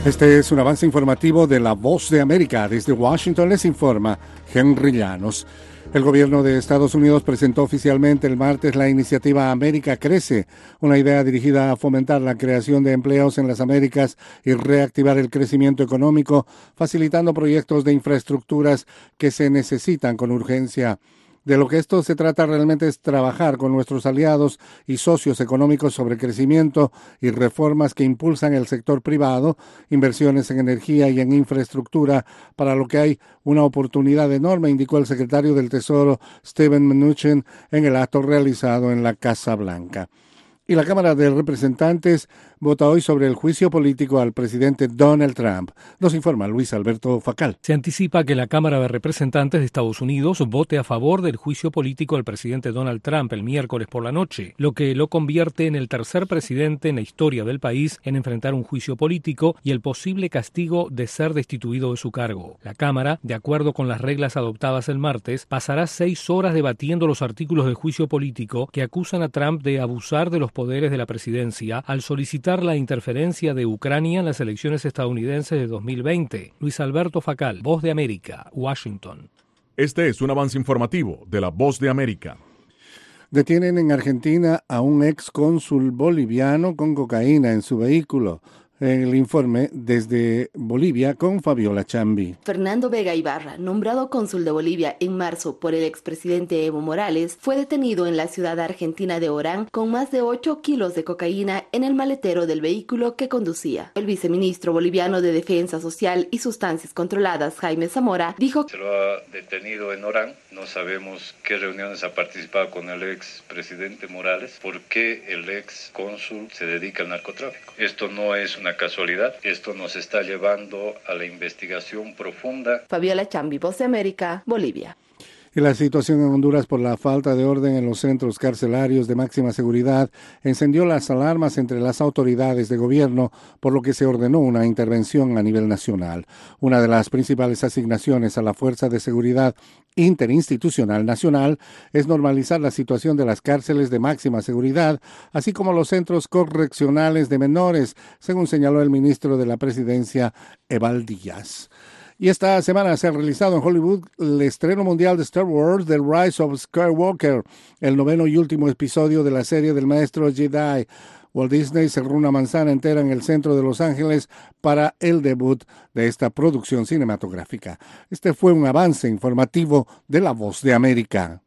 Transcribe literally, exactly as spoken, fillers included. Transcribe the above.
Este es un avance informativo de La Voz de América. Desde Washington les informa Henry Llanos. El gobierno de Estados Unidos presentó oficialmente el martes la iniciativa América Crece, una idea dirigida a fomentar la creación de empleos en las Américas y reactivar el crecimiento económico, facilitando proyectos de infraestructuras que se necesitan con urgencia. De lo que esto se trata realmente es trabajar con nuestros aliados y socios económicos sobre crecimiento y reformas que impulsan el sector privado, inversiones en energía y en infraestructura, para lo que hay una oportunidad enorme, indicó el secretario del Tesoro Steven Mnuchin en el acto realizado en la Casa Blanca. Y la Cámara de Representantes vota hoy sobre el juicio político al presidente Donald Trump. Nos informa Luis Alberto Facal. Se anticipa que la Cámara de Representantes de Estados Unidos vote a favor del juicio político al presidente Donald Trump el miércoles por la noche, lo que lo convierte en el tercer presidente en la historia del país en enfrentar un juicio político y el posible castigo de ser destituido de su cargo. La Cámara, de acuerdo con las reglas adoptadas el martes, pasará seis horas debatiendo los artículos del juicio político que acusan a Trump de abusar de los poderes de la presidencia al solicitar la interferencia de Ucrania en las elecciones estadounidenses de dos mil veinte. Luis Alberto Facal, Voz de América, Washington. Este es un avance informativo de La Voz de América. Detienen en Argentina a un ex cónsul boliviano con cocaína en su vehículo. En el informe desde Bolivia con Fabiola Chambi. Fernando Vega Ibarra, nombrado cónsul de Bolivia en marzo por el expresidente Evo Morales, fue detenido en la ciudad argentina de Orán con más de ocho kilos de cocaína en el maletero del vehículo que conducía. El viceministro boliviano de Defensa Social y Sustancias Controladas, Jaime Zamora, dijo: se lo ha detenido en Orán. No sabemos qué reuniones ha participado con el expresidente Morales, por qué el ex cónsul se dedica al narcotráfico. Esto no es una casualidad, esto nos está llevando a la investigación profunda. Fabiola Chambi, Voz de América, Bolivia. Y la situación en Honduras por la falta de orden en los centros carcelarios de máxima seguridad encendió las alarmas entre las autoridades de gobierno, por lo que se ordenó una intervención a nivel nacional. Una de las principales asignaciones a la Fuerza de Seguridad Interinstitucional Nacional es normalizar la situación de las cárceles de máxima seguridad, así como los centros correccionales de menores, según señaló el ministro de la Presidencia, Eval Díaz. Y esta semana se ha realizado en Hollywood el estreno mundial de Star Wars, The Rise of Skywalker, el noveno y último episodio de la serie del maestro Jedi. Walt Disney cerró una manzana entera en el centro de Los Ángeles para el debut de esta producción cinematográfica. Este fue un avance informativo de La Voz de América.